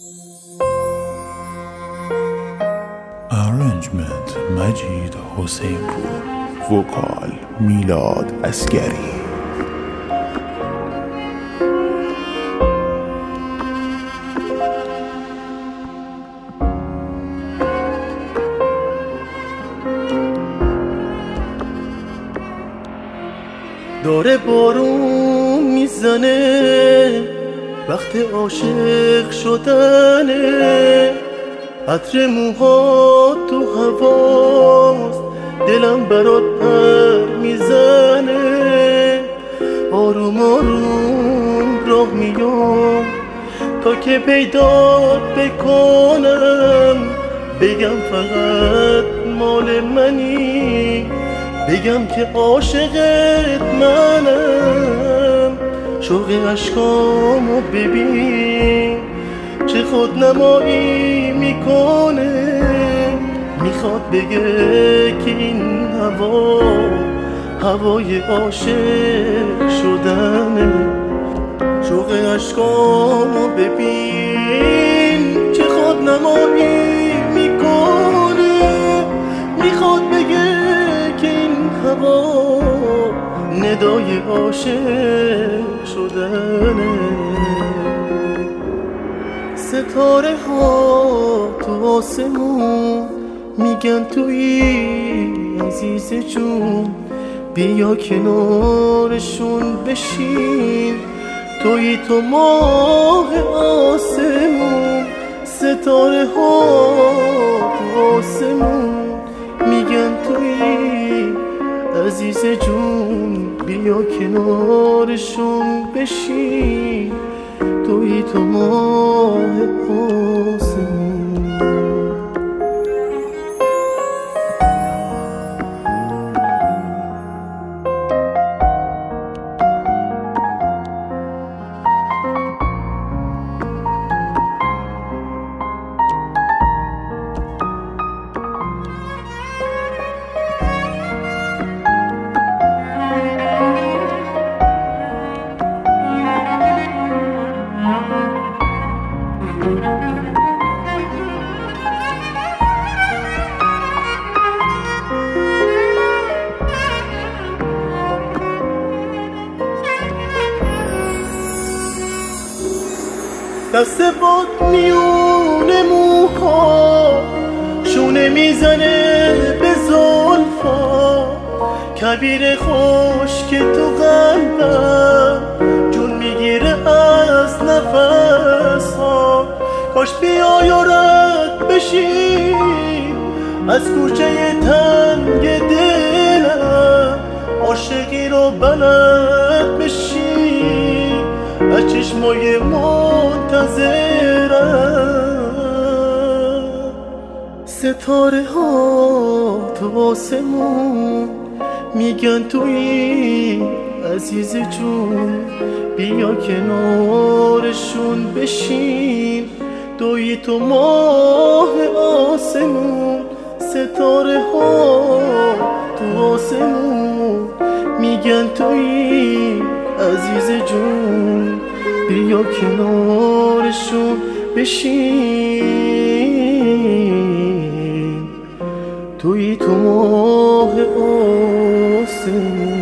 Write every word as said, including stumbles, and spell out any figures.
Arrangement مجید حسین پور. وکال میلاد عسگری. داره بارون میزنه، وقت عاشق شدنه، عطر موها تو هواست، دلم برات پر میزنه. آروم آروم راه میام تا که پیدات بکنم، بگم فقط مال منی، بگم که عاشقت منم. شوق عشقامو ببین چه خودنمایی میکنه، میخواد بگه که این هوا هوای عاشق شدنه. شوق عشقامو ببین چه خودنمایی میکنه، میخواد بگه که این هوا ندای عاشق شدنه. ستاره ها تو آسمون میگن توی عزیز جون، بیا کنارشون بشین، توی تو ماه آسمون. ستاره ها تو آسمون میگن توی عزیز جون، بیا کنارشون بشین، توی تو ماه آسمون. دست باد میونه موها، شونه میزنه به زلفا، کبیر خوش که تو قلبم جون میگیره از نفس ها. کاش بیای و رد بشی از کوچه تنگ دلم، عاشقی رو بلد بشی از چشمای منتظرم. ستاره ها تو آسمون میگن توی عزیز جون، بیا کنارشون بشین، توی تو ماه آسمون. ستاره ها تو آسمون میگن توی عزیز جون، بیا کنارشون بشین، توی تو ماه آسمون.